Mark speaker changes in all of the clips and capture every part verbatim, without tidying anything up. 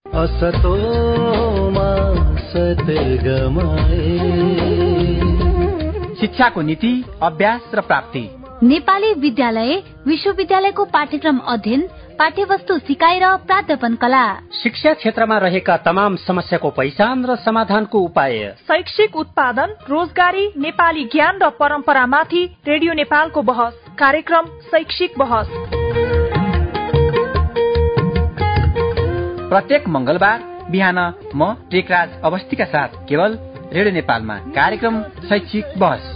Speaker 1: शिक्षाको नीति, अभ्यास र प्राप्ति।
Speaker 2: नेपाली विद्यालय विश्वविद्यालयको पाठ्यक्रम अध्ययन, पाठ्यवस्तु सिकाइ र प्राध्यापन कला।
Speaker 1: शिक्षा क्षेत्रमा रहेका तमाम समस्याको पहिचान र समाधानको उपाय।
Speaker 3: शैक्षिक उत्पादन, रोजगारी, नेपाली ज्ञान र परम्परामाथि रेडियो नेपालको बहस। कार्यक्रम शैक्षिक बहस
Speaker 1: प्रत्येक मंगलबार बिहान म टेकराज अवस्थीका साथ केवल रेडियो नेपालमा कार्यक्रम शैक्षिक बहस।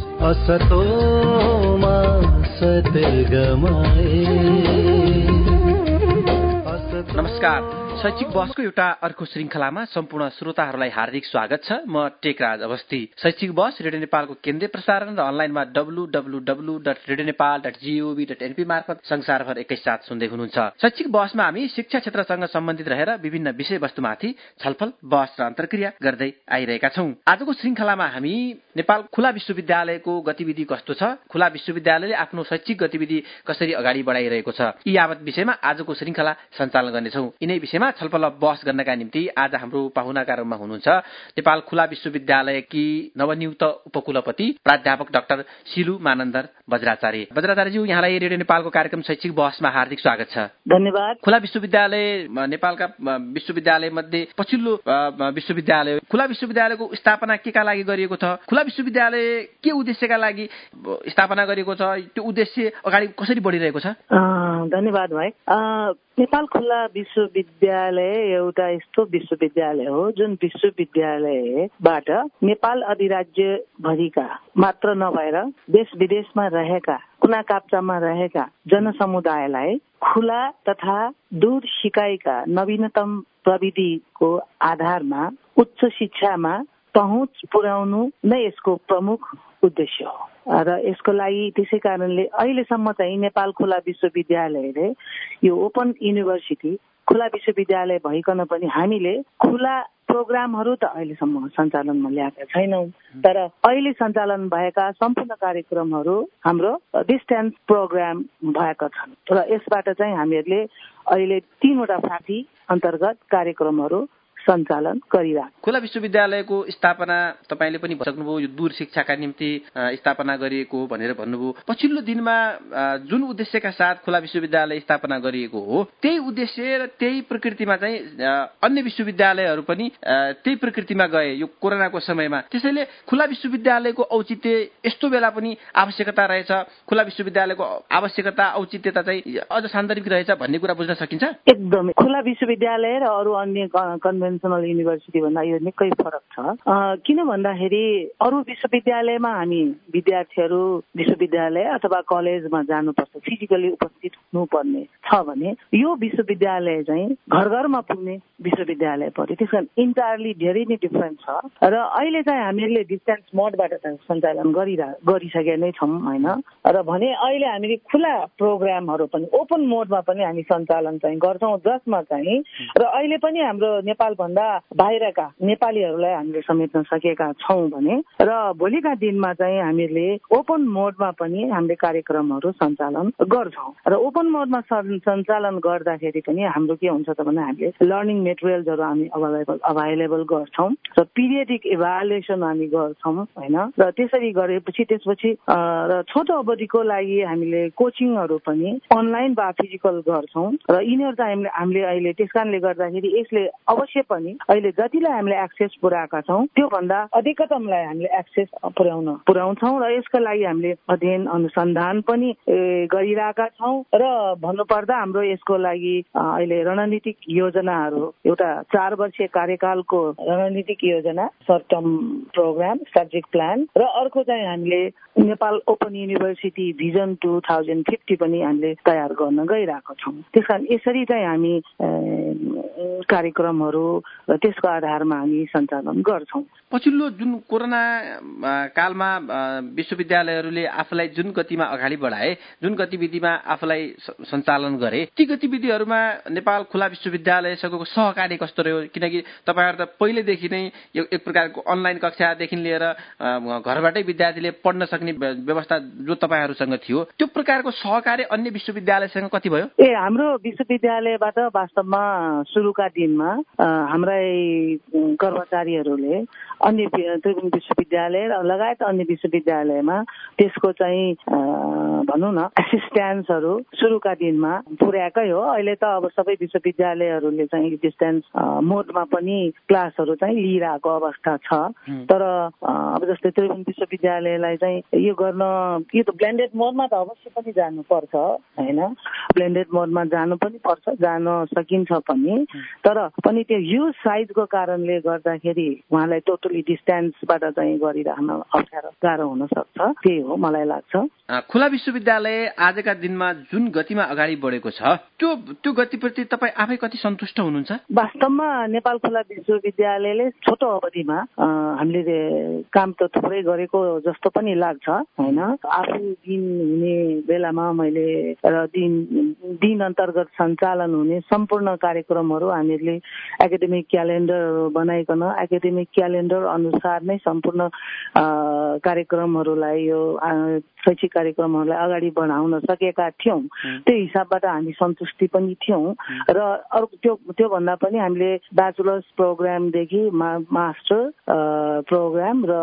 Speaker 1: नमस्कार, शैक्षिक बहसको एउटा अर्को श्रृंखलामा सम्पूर्ण श्रोताहरूलाई हार्दिक स्वागत छ। म टेकराज अवस्थी। शैक्षिक बहस रेडियो नेपालको केन्द्रीय प्रसारण र अनलाइनमा W W W dot radio Nepal dot GOV dot NP मार्फत संसारभर एकैसाथ सुन्दै हुनुहुन्छ। शैक्षिक बहसमा हामी शिक्षा क्षेत्रसँग सम्बन्धित रहेर विभिन्न विषयवस्तुमाथि छलफल, बहस र अन्तर्क्रिया गर्दै आइरहेका छौं। आजको श्रृंखलामा हामी नेपाल खुला विश्वविद्यालयको गतिविधि कस्तो छ, खुला विश्वविद्यालयले आफ्नो शैक्षिक गतिविधि कसरी अगाडि बढाइरहेको छ, यी यावत विषयमा आजको श्रृंखला सञ्चालन गर्नेछौं। यिनै विषयमा छलफल बहस गर्नका निम्ति आज हाम्रो पाहुनाका रूपमा हुनुहुन्छ नेपाल खुला विश्वविद्यालयकी नवनियुक्त उपकुलपति प्राध्यापक डाक्टर शिलु मानन्दर बज्राचार्य। बज्राचार्यज्यू, यहाँलाई रेडियो नेपालको कार्यक्रम शैक्षिक बहसमा हार्दिक स्वागत छ।
Speaker 4: धन्यवाद।
Speaker 1: खुला विश्वविद्यालय नेपालका विश्वविद्यालय मध्ये पछिल्लो विश्वविद्यालय। खुला विश्वविद्यालयको स्थापना के का लागि गरिएको छ, खुला विश्वविद्यालय के उद्देश्यका लागि स्थापना गरिएको छ, त्यो उद्देश्य अगाडि कसरी बढिरहेको छ?
Speaker 4: धन्यवाद भाइ। नेपाल खुला विश्वविद्यालय एउटा यस्तो विश्वविद्यालय हो जुन विश्वविद्यालयबाट नेपाल अधिराज्य भरिका मात्र नभएर देश विदेशमा रहेका कुना काप्चामा रहेका जनसमुदायलाई खुला तथा दूर सिकाइका नवीनतम प्रविधिको आधारमा उच्च शिक्षामा पहुँच पुर्याउनु नै यसको प्रमुख उद्देश्य हो। र यसको लागि त्यसै कारणले अहिलेसम्म चाहिँ नेपाल खुला विश्वविद्यालयले यो ओपन युनिभर्सिटी खुला विश्वविद्यालय भइकन पनि हामीले खुला प्रोग्रामहरू त अहिलेसम्म सञ्चालनमा ल्याएका छैनौँ। तर अहिले सञ्चालन भएका सम्पूर्ण कार्यक्रमहरू हाम्रो डिस्टेन्स प्रोग्राम भएका छन् र यसबाट चाहिँ हामीहरूले अहिले तीनवटा पार्टी अन्तर्गत कार्यक्रमहरू सञ्चालन गरिरहेको।
Speaker 1: खुला विश्वविद्यालयको स्थापना तपाईले पनि भनिसक्नुभयो, यो दूर शिक्षाका निम्ति स्थापना गरिएको भनेर भन्नुभयो। पछिल्लो दिनमा जुन उद्देश्यका साथ खुला विश्वविद्यालय स्थापना गरिएको हो त्यही उद्देश्य र त्यही प्रकृतिमा चाहिँ अन्य विश्वविद्यालयहरू पनि त्यही प्रकृतिमा गए यो कोरोनाको समयमा। त्यसैले खुला विश्वविद्यालयको औचित्य यस्तो बेला पनि आवश्यकता रहेछ, खुला विश्वविद्यालयको आवश्यकता औचित्यता चाहिँ अझ सान्दर्भिक रहेछ भन्ने कुरा बुझ्न सकिन्छ?
Speaker 4: एकदमै। खुला विश्वविद्यालय र अरू अन्य कन्भेन्सनल युनिभर्सिटी भन्दा यो निकै फरक छ। किन भन्दाखेरि अरू विश्वविद्यालयमा हामी विद्यार्थीहरू विश्वविद्यालय अथवा कलेजमा जानुपर्छ, फिजिकली उपस्थित हुनुपर्ने छ भने यो विश्वविद्यालय चाहिँ घर घरमा पुग्ने विश्वविद्यालय पर्यो। त्यस कारण इन्टायरली धेरै नै डिफरेन्ट छ। र अहिले चाहिँ हामीले डिस्टेन्स मोडबाट सञ्चालन गरिरह गरिसकेका नै छौँ होइन। र भने अहिले हामीले खुला प्रोग्रामहरू पनि ओपन मोडमा पनि हामी सञ्चालन चाहिँ गर्छौँ, जसमा चाहिँ र अहिले पनि हाम्रो नेपाल भन्दा बाहिरका नेपालीहरूलाई हामीले समेट्न सकेका छौँ भने र भोलिका दिनमा चाहिँ हामीले ओपन मोडमा पनि हामीले कार्यक्रमहरू सञ्चालन गर्छौँ। र ओपन मोडमा सञ्चालन गर्दाखेरि पनि हाम्रो के हुन्छ त भने हामीले लर्निङ मेटेरियल्सहरू हामी अभाइलेबल अभाइलेबल गर्छौँ र पिरियडिक इभ्यालुएसन हामी गर्छौँ होइन। र त्यसरी गरेपछि त्यसपछि र छोटो अवधिको लागि हामीले कोचिङहरू पनि अनलाइन वा फिजिकल गर्छौँ र यिनीहरू चाहिँ हामीले हामीले अहिले त्यस कारणले गर्दाखेरि यसले अवश्य पनि अहिले जतिलाई हामीले एक्सेस पुर्याएका छौँ त्योभन्दा अधिकतमलाई हामीले एक्सेस पुर्याउन पुर्याउँछौँ र यसका लागि हामीले अध्ययन अनुसन्धान पनि गरिरहेका छौँ। र भन्नुपर्दा हाम्रो यसको लागि अहिले रणनीतिक योजनाहरू एउटा चार वर्षीय कार्यकालको रणनीतिक योजना short term programme strategic plan र अर्को चाहिँ हामीले Nepal open university vision two thousand fifty पनि हामीले तयार गर्न गइरहेको छौँ। त्यस कारण यसरी चाहिँ हामी कार्यक्रमहरू र त्यसको आधारमा हामी सञ्चालन गर्छौँ।
Speaker 1: पछिल्लो जुन कोरोना कालमा विश्वविद्यालयहरूले आफूलाई जुन गतिमा अगाडि बढाए, जुन गतिविधिमा आफूलाई सञ्चालन गरे, ती गतिविधिहरूमा नेपाल खुला विश्वविद्यालयसँगको सहकार्य कस्तो रह्यो? किनकि तपाईँहरू त पहिलेदेखि नै यो एक प्रकारको अनलाइन कक्षादेखि लिएर घरबाटै विद्यार्थीले पढ्न सक्ने व्यवस्था जो तपाईँहरूसँग थियो, त्यो प्रकारको सहकार्य अन्य विश्वविद्यालयसँग कति भयो?
Speaker 4: ए हाम्रो विश्वविद्यालयबाट वास्तवमा सुरुका दिनमा हाम्रै कर्मचारीहरूले अन्य त्रिभुवन विश्वविद्यालय लगायत अन्य विश्वविद्यालयमा त्यसको चाहिँ भनौँ न एसिस्टेन्सहरू सुरुका दिनमा पुर्याएकै हो। अहिले त अब सबै विश्वविद्यालयहरूले चाहिँ डिस्टेन्स मोडमा पनि क्लासहरू चाहिँ लिइरहेको अवस्था छ। तर अब जस्तै त्रिभुवन विश्वविद्यालयलाई चाहिँ यो गर्न यो त ब्लेन्डेड मोडमा त अवश्य पनि जानुपर्छ होइन, ब्लेन्डेड मोडमा जानु पनि पर्छ, जान सकिन्छ पनि। तर पनि त्यो ह्युज साइजको कारणले गर्दाखेरि उहाँलाई टोटली डिस्टेन्सबाट चाहिँ गरिरहन अप्ठ्यारो गाह्रो हुन सक्छ, त्यही हो मलाई लाग्छ।
Speaker 1: खुला विश्वविद्यालय आजका दिनमा जुन गतिमा अगाडि बढेको छ त्यो त्यो गतिप्रति तपाईँ आफै कति सन्तुष्ट हुनुहुन्छ?
Speaker 4: वास्तवमा नेपाल खुला विश्वविद्यालयले छोटो अवधिमा हामीले काम त थुप्रै गरेको जस्तो पनि लाग्छ होइन। आफू दिन हुने बेलामा मैले र दिन दिन अन्तर्गत सञ्चालन हुने सम्पूर्ण कार्यक्रमहरू हामीहरूले एकाडेमिक क्यालेन्डर बनाइकन एकाडेमिक क्यालेन्डर अनुसार नै सम्पूर्ण कार्यक्रमहरूलाई यो शैक्षिक कार्यक्रमहरूलाई अगाडि बढाउन सकेका थियौँ। त्यो हिसाबबाट हामी सन्तुष्टि पनि थियौँ। र अर्को त्यो त्योभन्दा पनि हामीले ब्याचलर्स प्रोग्रामदेखि मा मास्टर प्रोग्राम र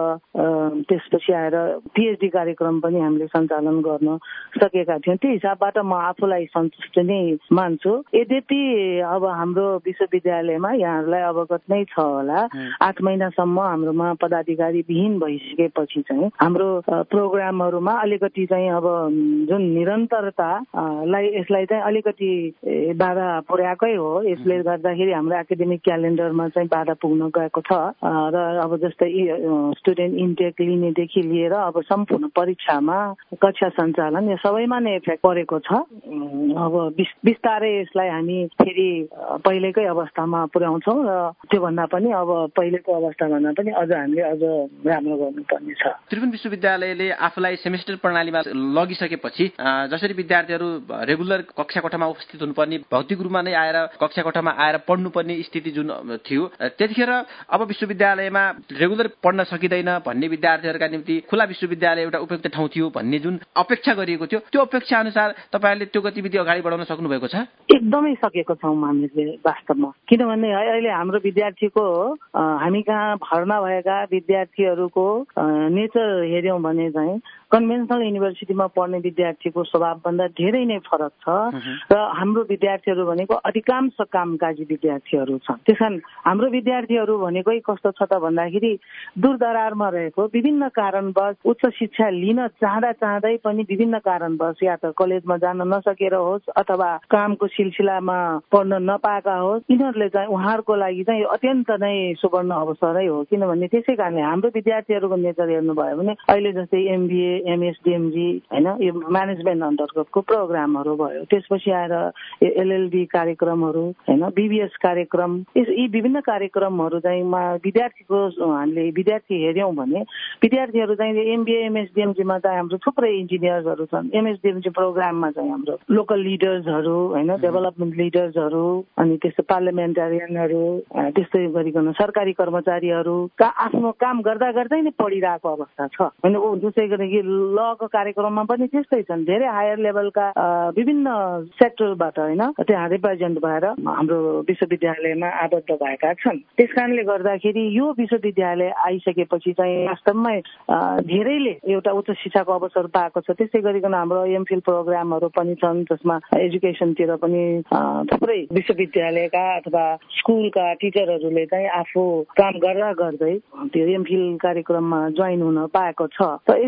Speaker 4: त्यसपछि आएर पिएचडी कार्यक्रम पनि हामीले सञ्चालन गर्न सकेका थियौँ। त्यो हिसाबबाट म आफूलाई सन्तुष्ट नै मान्छु। यद्यपि अब हाम्रो विश्वविद्यालयमा यहाँहरूलाई अवगत नै छ होला, आठ महिनासम्म हाम्रोमा पदाधिकारी विहीन भइसकेपछि चाहिँ हाम्रो प्रोग्रामहरूमा अलिकति चाहिँ अब जुन निरन्तरतालाई यसलाई चाहिँ अलिकति बाधा पुर्याएकै हो। यसले गर्दाखेरि हाम्रो एकाडेमिक क्यालेन्डरमा चाहिँ बाधा पुग्न गएको छ र अब जस्तै स्टुडेन्ट इन्टेक लिनेदेखि लिएर अब सम्पूर्ण परीक्षामा कक्षा सञ्चालन यो सबैमा नै इफेक्ट परेको छ। अब बिस्तारै यसलाई हामी फेरि पहिलेकै अवस्थामा पुर्याउँछौँ र त्योभन्दा पनि अब पहिलेको अवस्थाभन्दा पनि अझ हामीले अझ राम्रो गर्नुपर्ने छ।
Speaker 1: त्रिभुवन विश्वविद्यालयले आफूलाई सेमेस्टर प्रणालीमा लगिसकेपछि जसरी विद्यार्थीहरू रेगुलर कक्षा कोठामा उपस्थित हुनुपर्ने, भौतिक रूपमा नै आएर कक्षा कोठामा आएर पढ्नुपर्ने स्थिति जुन थियो, त्यतिखेर अब विश्वविद्यालयमा रेगुलर पढ्न सकिँदैन भन्ने विद्यार्थीहरूका निम्ति खुला विश्वविद्यालय एउटा उपयुक्त ठाउँ थियो भन्ने जुन अपेक्षा गरिएको थियो, त्यो अपेक्षा अनुसार तपाईँहरूले त्यो गतिविधि अगाडि बढाउन सक्नु भएको छ?
Speaker 4: एकदमै सकेको छौँ हामीले वास्तवमा। किनभने अहिले हाम्रो विद्यार्थीको हामी कहाँ भर्ना भएका विद्यार्थीहरूको नेचर हेऱ्यौँ भने चाहिँ कन्भेन्सनल युनिभर्सिटीमा पढ्ने विद्यार्थीको स्वभावभन्दा धेरै नै फरक छ र हाम्रो विद्यार्थीहरू भनेको अधिकांश कामकाजी विद्यार्थीहरू छन्। त्यस कारण हाम्रो विद्यार्थीहरू भनेकै कस्तो छ त भन्दाखेरि दूरदरारमा रहेको विभिन्न कारणवश उच्च शिक्षा लिन चाहँदा चाहँदै पनि विभिन्न कारणवश या त कलेजमा जान नसकेर होस् अथवा कामको सिलसिलामा पढ्न नपाएका होस्, यिनीहरूले चाहिँ उहाँहरूको लागि चाहिँ यो अत्यन्त नै सुवर्ण अवसरै हो। किनभने त्यसै कारणले हाम्रो विद्यार्थीहरूको नेचर हेर्नुभयो भने अहिले जस्तै एमबिए एमएसडिएमजी होइन यो म्यानेजमेन्ट अन्तर्गतको प्रोग्रामहरू भयो, त्यसपछि आएर एलएलबी कार्यक्रमहरू होइन बिबिएस कार्यक्रम, यी विभिन्न कार्यक्रमहरू चाहिँ विद्यार्थीको हामीले विद्यार्थी हेऱ्यौँ भने विद्यार्थीहरू चाहिँ एमबिए एमएसडिएमजीमा चाहिँ हाम्रो थुप्रै इन्जिनियर्सहरू छन्। एमएसडिएमजी प्रोग्राममा चाहिँ हाम्रो लोकल लिडर्सहरू होइन डेभलपमेन्ट लिडर्सहरू अनि त्यस्तो पार्लिमेन्टारियनहरू त्यस्तै गरिकन सरकारी कर्मचारीहरूका आफ्नो काम गर्दा गर्दै नै पढिरहेको अवस्था छ होइन। जसै गरी लको कार्यक्रममा पनि त्यस्तै छन्, धेरै हायर लेभलका विभिन्न सेक्टरबाट होइन त्यहाँ रिप्रेजेन्ट भएर हाम्रो विश्वविद्यालयमा आबद्ध भएका छन्। त्यस कारणले गर्दाखेरि यो विश्वविद्यालय आइसकेपछि चाहिँ वास्तवमै धेरैले एउटा उच्च शिक्षाको अवसर पाएको छ। त्यसै गरिकन हाम्रो एमफिल प्रोग्रामहरू पनि छन् जसमा एजुकेसनतिर पनि थुप्रै विश्वविद्यालयका अथवा स्कुलका टिचरहरूले चाहिँ आफू काम गर्दा गर्दै त्यो एमफिल कार्यक्रममा जोइन हुन पाएको छ। त यस कारणले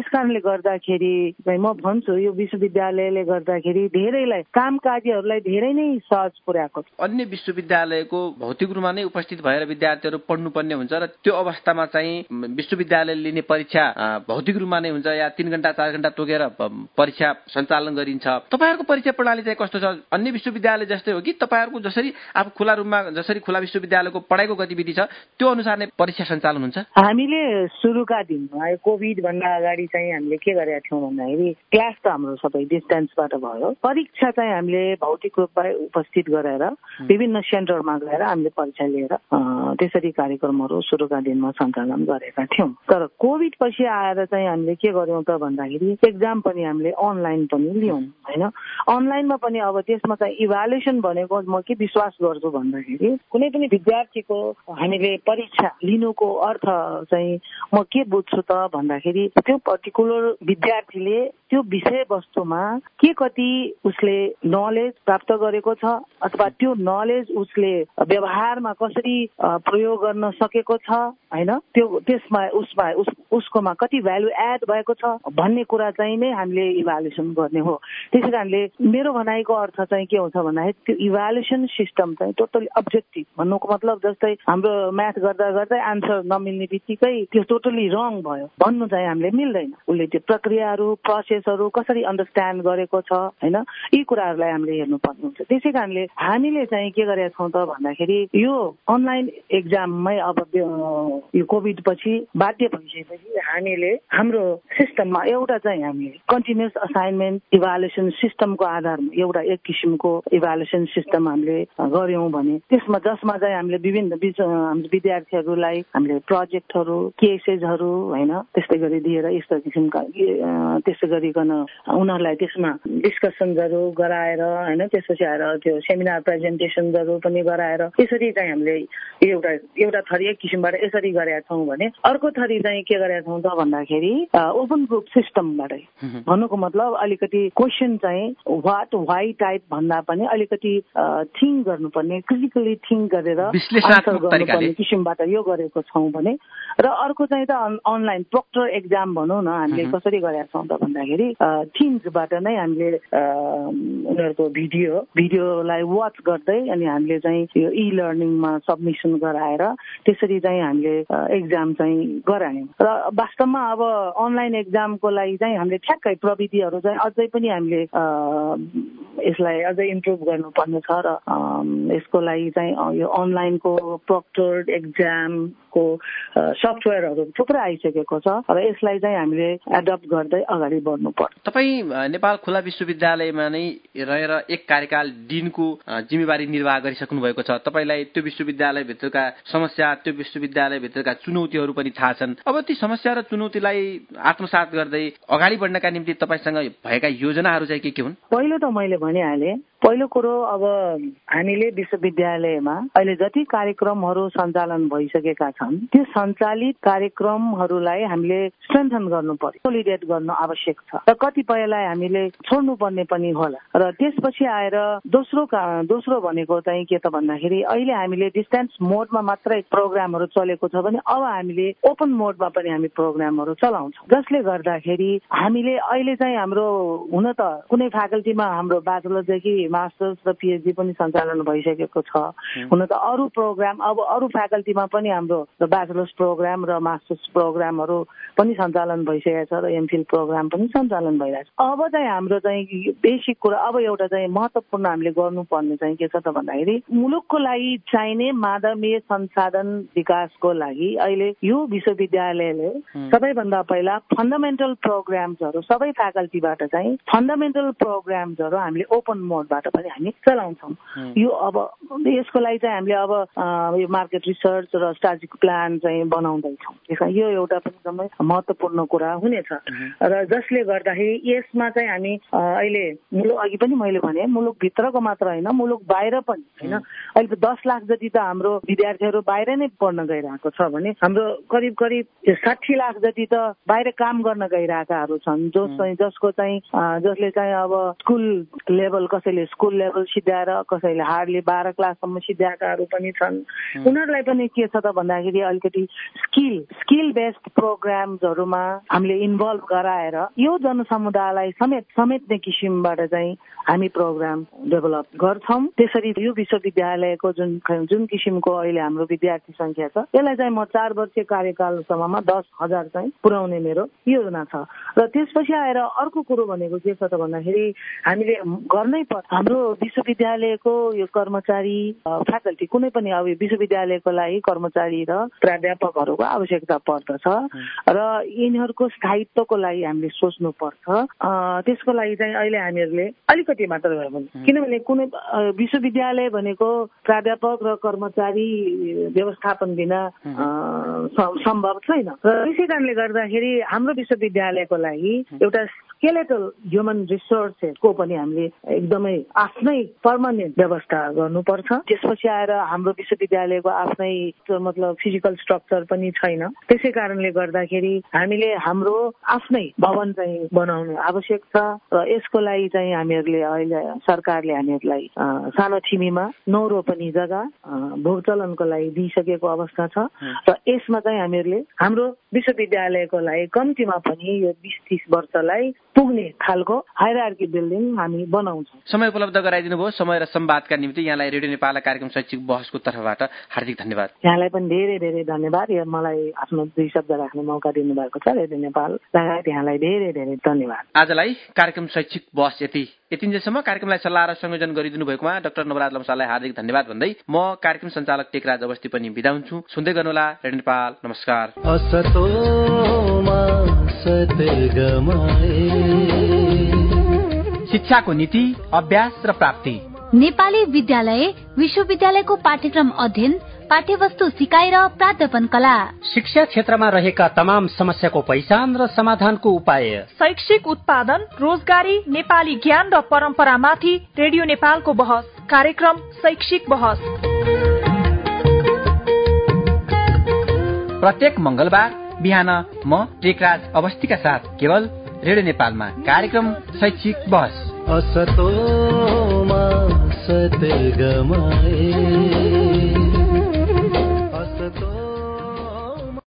Speaker 4: गर्दाखेरि चाहिँ म भन्छु यो विश्वविद्यालयले गर्दाखेरि धेरैलाई काम कार्यहरूलाई धेरै नै सहज पुर्याएको छ।
Speaker 1: अन्य विश्वविद्यालयको भौतिक रूपमा नै उपस्थित भएर विद्यार्थीहरू पढ्नुपर्ने हुन्छ र त्यो अवस्थामा चाहिँ विश्वविद्यालयले लिने परीक्षा भौतिक रूपमा नै हुन्छ या तीन घण्टा चार घण्टा तोकेर परीक्षा सञ्चालन गरिन्छ। तपाईँहरूको परीक्षा प्रणाली चाहिँ कस्तो छ? अन्य विश्वविद्यालय जस्तै हो कि तपाईँहरूको जसरी आफू खुला रूपमा जसरी खुला विश्वविद्यालयको पढाइको गतिविधि छ त्यो अनुसार नै परीक्षा सञ्चालन हुन्छ?
Speaker 4: हामीले सुरुका दिनमा कोभिड भन्दा अगाडि चाहिँ हामीले के गरेका थियौँ भन्दाखेरि क्लास त हाम्रो सबै डिस्टेन्सबाट भयो, परीक्षा चाहिँ हामीले भौतिक रूपमा उपस्थित गरेर विभिन्न सेन्टरमा गएर हामीले परीक्षा लिएर त्यसरी कार्यक्रमहरू सुरुका दिनमा सञ्चालन गरेका थियौँ। तर कोभिड पछि आएर चाहिँ हामीले के गर्यौँ त भन्दाखेरि एक्जाम पनि हामीले अनलाइन पनि लियौँ होइन। अनलाइनमा पनि अब त्यसमा चाहिँ इभ्यालुएसन भनेको म के विश्वास गर्छु भन्दाखेरि कुनै पनि विद्यार्थीको हामीले परीक्षा लिनुको अर्थ चाहिँ म के बुझ्छु त भन्दाखेरि त्यो पर्टिकुलर विद्यार्थीले त्यो विषय वस्तुमा के कति उसले नलेज प्राप्त गरेको छ अथवा त्यो नलेज उसले व्यवहारमा कसरी प्रयोग गर्न सकेको छ होइन, त्यो त्यसमा उसमा उस, उसकोमा कति भ्यालु एड भएको छ भन्ने कुरा चाहिँ नै हामीले इभ्यालुएसन गर्ने हो। त्यसै कारणले मेरो भनाइको अर्थ चाहिँ के हुन्छ भन्दाखेरि त्यो इभ्यालुएसन सिस्टम चाहिँ टोटली अब्जेक्टिभ भन्नुको मतलब जस्तै हाम्रो म्याथ गर्दा गर्दै आन्सर नमिल्ने बित्तिकै त्यो टोटली रङ भयो भन्नु चाहिँ हामीले मिल्दैन। उसले त्यो प्रक्रियाहरू प्रोसेसहरू कसरी अन्डरस्ट्यान्ड गरेको छ होइन, यी कुराहरूलाई हामीले हेर्नुपर्ने हुन्छ। त्यसै कारणले हामीले चाहिँ के गरेका छौँ त भन्दाखेरि यो अनलाइन एक्जाममै अब यो कोभिड पछि बाध्य भइसकेपछि हामीले हाम्रो सिस्टममा एउटा चाहिँ हामीले कन्टिन्युस असाइनमेन्ट इभ्यालुएसन सिस्टमको आधारमा एउटा एक किसिमको इभ्यालुएसन सिस्टम हामीले गऱ्यौँ भने त्यसमा जसमा चाहिँ हामीले विभिन्न हाम्रो विद्यार्थीहरूलाई हामीले प्रोजेक्टहरू केसेसहरू होइन त्यस्तै गरी दिएर यस्तो किसिमका त्यस्तै गरिकन उनीहरूलाई त्यसमा डिस्कसन्सहरू गराएर होइन त्यसपछि आएर त्यो सेमिनार प्रेजेन्टेसनहरू पनि गराएर यसरी चाहिँ हामीले एउटा एउटा थरी एक किसिमबाट यसरी गरेका छौँ भने अर्को थरी चाहिँ के गरेका छौँ त भन्दाखेरि ओपन ग्रुप सिस्टमबाटै भन्नुको मतलब अलिकति क्वेसन चाहिँ वाट वाइ टाइप भन्दा पनि अलिकति थिङ्क गर्नुपर्ने क्रिटिकली थिङ्क गरेर आन्सर गर्नुपर्ने किसिमबाट यो गरेको छौँ भने र अर्को चाहिँ त अनलाइन प्रोक्टर एक्जाम भनौँ न हामीले कसरी गरेका छौँ त भन्दाखेरि थिम्सबाट नै हामीले उनीहरूको भिडियो भिडियोलाई वाच गर्दै अनि हामीले चाहिँ यो इ लर्निङमा सबमिसन गराएर त्यसरी चाहिँ हामीले एक्जाम चाहिँ गरायौँ र वास्तवमा अब अनलाइन एक्जामको लागि चाहिँ हामीले ठ्याक्कै प्रविधिहरू चाहिँ अझै पनि हामीले यसलाई अझै इम्प्रुभ गर्नुपर्ने छ र यसको लागि चाहिँ यो अनलाइनको प्रोक्टर्ड एक्जामको सफ्टवेयरहरू थुप्रै आइसकेको छ र यसलाई चाहिँ हामीले एडप्ट गर्दै अगाडि बढ्नुपर्छ।
Speaker 1: तपाईँ नेपाल खुला विश्वविद्यालयमा नै रहेर एक कार्यकाल डिनको जिम्मेवारी निर्वाह गरिसक्नु भएको छ। तपाईँलाई त्यो विश्वविद्यालयभित्रका समस्या त्यो विश्वविद्यालयभित्रका चुनौतीहरू पनि थाहा छन्। अब ती समस्या र चुनौतीलाई आत्मसात गर्दै अगाडि बढ्नका निम्ति तपाईँसँग भएका योजनाहरू चाहिँ के के हुन्?
Speaker 4: पहिलो त मैले भनिहालेँ, पहिलो कुरो अब हामीले विश्वविद्यालयमा अहिले जति कार्यक्रमहरू सञ्चालन भइसकेका छन् त्यो सञ्चालित कार्यक्रमहरूलाई हामीले स्ट्रेन्थन गर्नु पर्यो, सोलिडेट गर्न आवश्यक छ र कतिपयलाई हामीले छोड्नुपर्ने पनि होला। र त्यसपछि आएर दोस्रो दोस्रो भनेको चाहिँ के त भन्दाखेरि अहिले हामीले डिस्टेन्स मोडमा मात्रै प्रोग्रामहरू चलेको छ भने अब हामीले ओपन मोडमा पनि हामी प्रोग्रामहरू चलाउँछौँ, जसले गर्दाखेरि हामीले अहिले चाहिँ हाम्रो हुन त कुनै फ्याकल्टीमा हाम्रो ब्याचलरदेखि मास्टर्स र पिएचडी पनि सञ्चालन भइसकेको छ। हुन त अरू प्रोग्राम अब अरू फ्याकल्टीमा पनि हाम्रो ब्याचलर्स प्रोग्राम र मास्टर्स प्रोग्रामहरू पनि सञ्चालन भइसकेको छ र एमफिल प्रोग्राम पनि सञ्चालन भइरहेको छ। अब चाहिँ हाम्रो चाहिँ बेसिक कुरा अब एउटा चाहिँ महत्त्वपूर्ण हामीले गर्नुपर्ने चाहिँ के छ त भन्दाखेरि मुलुकको लागि चाहिने मानवीय संसाधन विकासको लागि अहिले यो विश्वविद्यालयले सबैभन्दा पहिला फन्डामेन्टल प्रोग्राम्सहरू सबै फ्याकल्टीबाट चाहिँ फन्डामेन्टल प्रोग्राम्सहरू हामीले ओपन मोडबाट पनि हामी चलाउँछौँ। यो अब यसको लागि चाहिँ हामीले अब यो मार्केट रिसर्च र स्ट्राटेजिक प्लान चाहिँ बनाउँदैछौँ। त्यसमा यो एउटा पनि एकदमै महत्त्वपूर्ण कुरा हुनेछ र जसले गर्दाखेरि यसमा चाहिँ हामी अहिले मुलुक अघि पनि मैले भने मुलुकभित्रको मात्र होइन मुलुक बाहिर पनि होइन अहिले दस लाख जति त हाम्रो विद्यार्थीहरू बाहिर नै पढ्न गइरहेको छ भने हाम्रो करिब करिब साठी लाख जति त बाहिर काम गर्न गइरहेकाहरू छन् जो चाहिँ जसको चाहिँ जसले चाहिँ अब स्कुल लेभल कसैले स्कुल लेभल सिद्ध्याएर कसैले हार्डली बाह्र क्लाससम्म सिद्ध्याएकाहरू पनि छन्। उनीहरूलाई पनि के छ त भन्दाखेरि अलिकति स्किल स्किल बेस्ड प्रोग्राम्सहरूमा हामीले इन्भल्भ गराएर यो जनसमुदायलाई समेत समेट्ने किसिमबाट चाहिँ हामी प्रोग्राम डेभलप गर्छौँ। त्यसरी यो विश्वविद्यालयको जुन जुन किसिमको अहिले हाम्रो विद्यार्थी संख्या छ यसलाई चाहिँ म चार वर्षीय कार्यकालसम्ममा दस हजार चाहिँ पुर्याउने मेरो योजना छ। र त्यसपछि आएर अर्को कुरो भनेको के छ त भन्दाखेरि हामीले गर्नै पर्छ। हाम्रो विश्वविद्यालयको यो कर्मचारी फ्याकल्टी कुनै पनि अब विश्वविद्यालयको लागि कर्मचारी र प्राध्यापकहरूको आवश्यकता पर्दछ र यिनीहरूको स्थायित्वको लागि हामीले सोच्नु पर्छ। त्यसको लागि चाहिँ अहिले हामीहरूले अलिकति मात्र भयो भने किनभने कुनै विश्वविद्यालय भनेको प्राध्यापक र कर्मचारी व्यवस्थापन बिना सम्भव छैन। र त्यसै कारणले गर्दाखेरि हाम्रो विश्वविद्यालयको लागि एउटा स्केलेटल ह्युमन रिसोर्सेसको पनि हामीले एकदमै आफ्नै पर्मानेन्ट व्यवस्था गर्नुपर्छ। त्यसपछि आएर हाम्रो विश्वविद्यालयको आफ्नै मतलब फिजिकल स्ट्रक्चर पनि छैन। त्यसै कारणले गर्दाखेरि हामीले हाम्रो आफ्नै भवन चाहिँ बनाउनु आवश्यक छ र यसको लागि चाहिँ हामीहरूले अहिले सरकारले हामीहरूलाई सानो छिमीमा नौ रोपनी जग्गा भूचलनको लागि दिइसकेको अवस्था छ र यसमा चाहिँ हामीहरूले हाम्रो विश्वविद्यालयको लागि कम्तीमा पनि यो बिस तीस वर्षलाई पुग्ने खालको हायरार्की बिल्डिङ हामी बनाउँछौँ।
Speaker 1: समय उपलब्ध गराइदिनु भयो। समय र संवादका निम्ति यहाँलाई रेडियो नेपाल कार्यक्रम शैक्षिक बहसको तर्फबाट हार्दिक धन्यवाद।
Speaker 4: यहाँलाई पनि धेरै धेरै धन्यवाद। यो मलाई आफ्नो दुई शब्द राख्ने मौका दिनुभएको छ। रेडियो नेपाल लगायत यहाँलाई धेरै धेरै धन्यवाद।
Speaker 1: आजलाई कार्यक्रम शैक्षिक बहस यति यतिन्जेलसम्म कार्यक्रमलाई सल्लाह र संयोजन गरिदिनु भएकोमा डाक्टर नवराज लम्साललाई हार्दिक धन्यवाद भन्दै म कार्यक्रम सञ्चालक टेकराज अवस्थी पनि बिदा हुन्छु। सुन्दै गर्नुहोला रेडियो नेपाल। नमस्कार। शिक्षाको नीति, अभ्यास र प्राप्ति,
Speaker 2: नेपाली विद्यालय विश्वविद्यालयको पाठ्यक्रम अध्ययन, पाठ्यवस्तु सिकाइ र प्राध्यापन कला,
Speaker 5: शिक्षा क्षेत्रमा रहेका तमाम समस्याको पहिचान र समाधानको उपाय,
Speaker 3: शैक्षिक उत्पादन, रोजगारी, नेपाली ज्ञान र परम्परामाथि रेडियो नेपालको बहस कार्यक्रम शैक्षिक बहस
Speaker 1: प्रत्येक मंगलबार बिहान म टेकराज अवस्थीका साथ केवल रेडियो नेपालमा कार्यक्रम शैक्षिक बहस।
Speaker 6: असतोमा सतगमय